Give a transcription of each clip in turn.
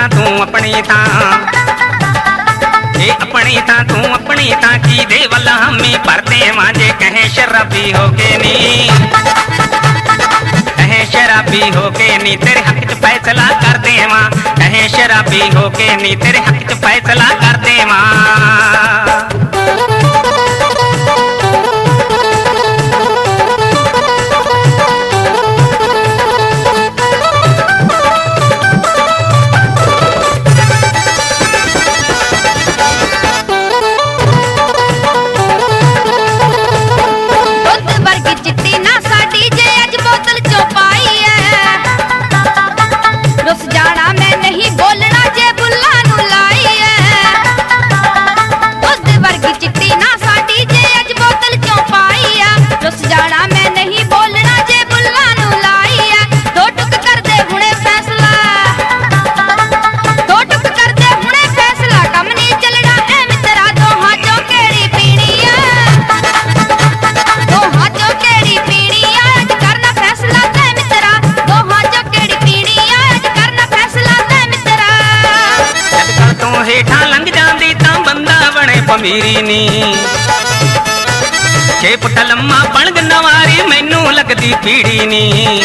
तू अपनी थां अपनी थां तू अपनी थां की दे वाला हमी भरते मांजे कहे शराबी होके नी कहे शराबी होके नी तेरे हक च फैसला कर देवां कहे शराबी होके नी तेरे हक च फैसला कर देवां पमीरी नी छे फुट लम्मा पणग नवारी मैनू लगदी पीड़ी नी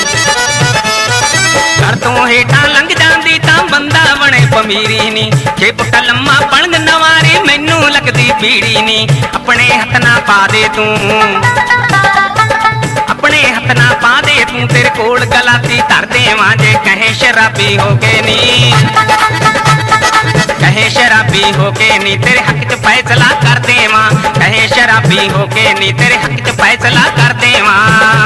घर तो हेठा लंघ जांदी तां बंदा बने पमीरी नी छे फुट लम्मा पणग नवारी मैनू लगदी पीड़ी नी अपने हथ ना पा दे तू अपने हथ ना पा दे तू तेरे कोल गलाती धर देवां जे कहे शराबी होके नी कहे शराबी होके नी तेरे हक च फैसला कर देवां कहे शराबी होके नी तेरे हक च फैसला कर देवां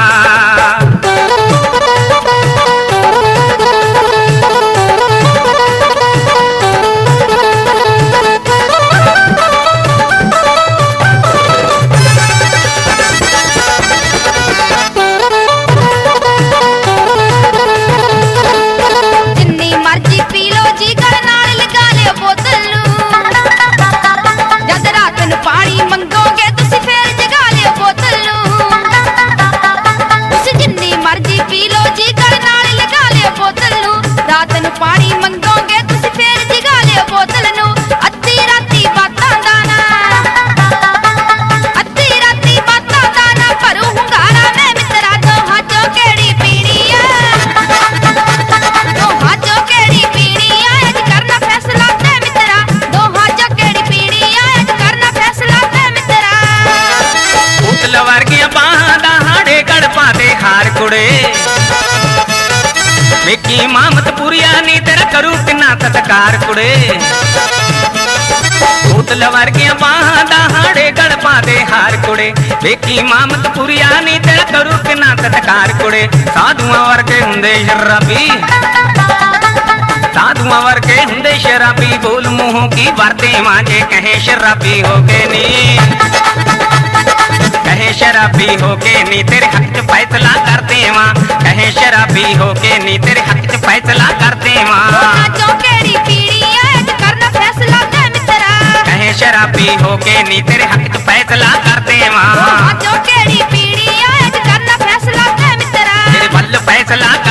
वेखी मामत पुरिया नी तेरा करू किन्ना सत्कार कुड़े बोतल वर्गिया बाहां दा हाड़े गड़ पादे हार कुड़े वेखी मामत पुरिया नी तेरा करू किन्ना सत्कार कुड़े साधुआं वर्गे हुंदे शराबी साधुआं वर्गे हुंदे शराबी बोल मुंहों की वरते मांजे कहे शराबी होके नी कहे शराबी होके नी तेरे हक च फैसला कर देवां कहे शराबी होके नी तेरे हक च फैसला कर देवां कहे शराबी होके नी तेरे हक च फैसला कर देवां तेरे बल फैसला